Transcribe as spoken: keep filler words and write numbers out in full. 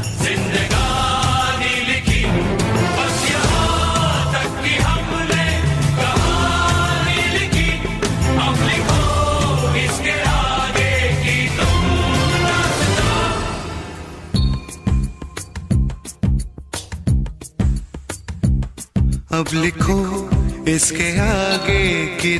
जिंदगानी लिखी बस यहाँ तक कि हमने कहानी लिखी, अब लिखो इसके आगे की तुम दास्तां। अब लिखो इसके आगे की